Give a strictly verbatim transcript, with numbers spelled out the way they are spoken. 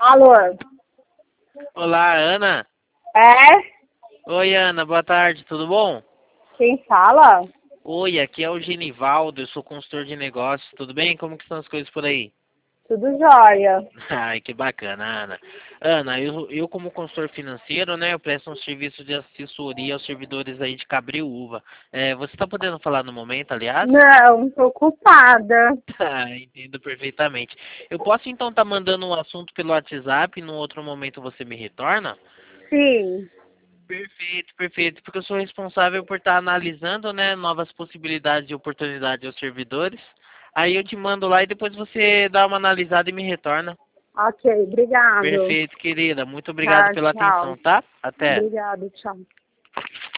Alô? Olá, Ana. É? Oi, Ana, boa tarde, tudo bom? Quem fala? Oi, aqui é o Genivaldo, eu sou consultor de negócios, tudo bem? Como que estão as coisas por aí? Tudo jóia. Ai, que bacana, Ana. Ana, eu, eu como consultor financeiro, né, eu presto um serviço de assessoria aos servidores aí de Cabriúva. É, você está podendo falar no momento, aliás? Não, tô ocupada. Ah, entendo perfeitamente. Eu posso então estar mandando um assunto pelo WhatsApp e num outro momento você me retorna? Sim. Perfeito, perfeito, porque eu sou responsável por estar analisando, né, novas possibilidades e oportunidades aos servidores. Aí eu te mando lá e depois você dá uma analisada e me retorna. Ok, obrigado. Perfeito, querida. Muito obrigado Tá, pela tchau. atenção, tá? Até. Obrigado, tchau.